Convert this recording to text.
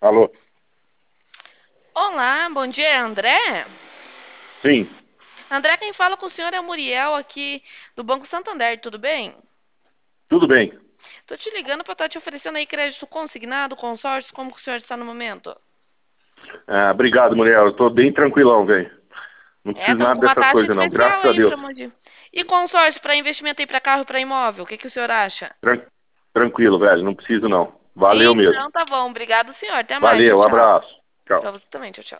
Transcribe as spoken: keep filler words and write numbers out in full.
Alô? Olá, bom dia, é André? Sim, André, quem fala com o senhor é o Muriel aqui do Banco Santander, tudo bem? tudo bem. Tô te ligando para estar te oferecendo aí crédito consignado, consórcio, como que o senhor está no momento? Ah, obrigado, mulher. Eu tô bem tranquilão, velho. Não É, preciso estamos nada com uma dessas taxa coisas, não. especial Graças a aí Deus. para Mogi. E consórcio para investimento aí para carro e para imóvel, o que que o senhor acha? Tran- Tranquilo, velho. Não preciso, não. Valeu mesmo. Então tá bom, obrigado senhor, até mais, tchau, Valeu, tchau. abraço. Tchau. Para você também, tchau, tchau.